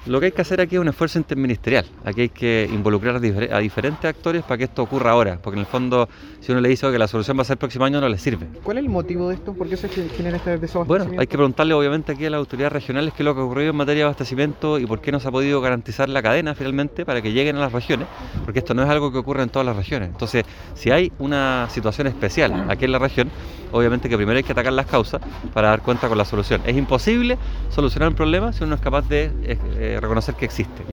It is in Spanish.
Lo que hay que hacer aquí es un esfuerzo interministerial. Aquí hay que involucrar a diferentes actores para que esto ocurra ahora, porque en el fondo, si uno le dice que la solución va a ser el próximo año, no le sirve. ¿Cuál es el motivo de esto? ¿Por qué se genera este desabastecimiento? Bueno, hay que preguntarle obviamente aquí a las autoridades regionales qué es lo que ha ocurrido en materia de abastecimiento y por qué no se ha podido garantizar la cadena finalmente para que lleguen a las regiones, porque esto no es algo que ocurre en todas las regiones. Entonces, si hay una situación especial aquí en la región, obviamente que primero hay que atacar las causas para dar cuenta con la solución. Es imposible solucionar un problema si uno no es capaz de reconocer que existe.